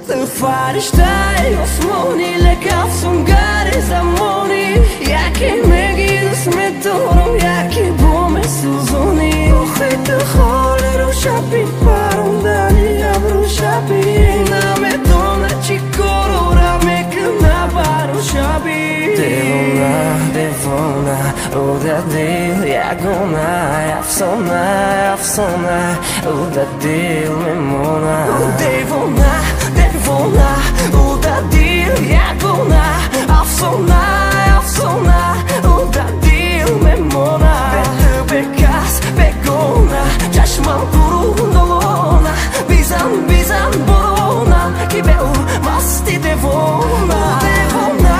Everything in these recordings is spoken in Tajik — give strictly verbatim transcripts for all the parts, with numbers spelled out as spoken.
Tu farishtai osmoni lekaf sungari zamoni Yaki megidus medorom yaki bome suzoni Ochi tu khole ro shabi parondani abru shabi Na medona chikoro ra mekna baru shabi Devona, devona, uda dil yagona Afsona, afsona, uda dil memona Devona, devona, uda dil yagona Afsona, afsona, uda dil memona Betu bekas, begona, chashman puru nolona Bizan, bizan borona, kibeu masti devona Devona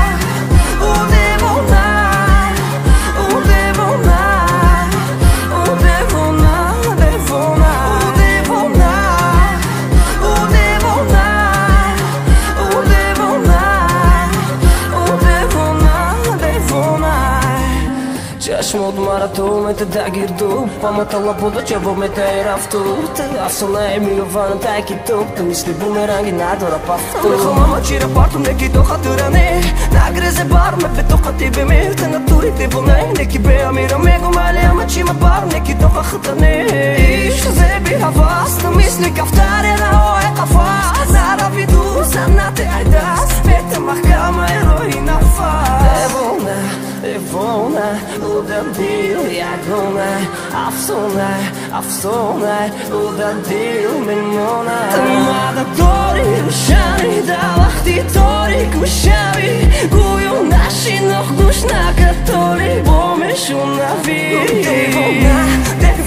Чашмод марату мете дагирду Паматала буду чабо мете рафту Те афсона е милована тайки тук Те мисли бумеранги надора пафту Мехо мама чира парту неки до хатуране Нагрезе бар ме бе тока ти бе ме Те натури те воне Неки бе амира мего мали ама чима бар Неки до хатане Иш зеби хавас На мисли кафтаре на ое кафас Нара виду санате айдас Мете махкама ероина фас Девона, devona Uda dil yagona Afsona, afsona Uda dil memona Tamada dori rushani Dalachti tori kushavi Guyu nashi noch dush na katori Bomeshu navi Devona, devona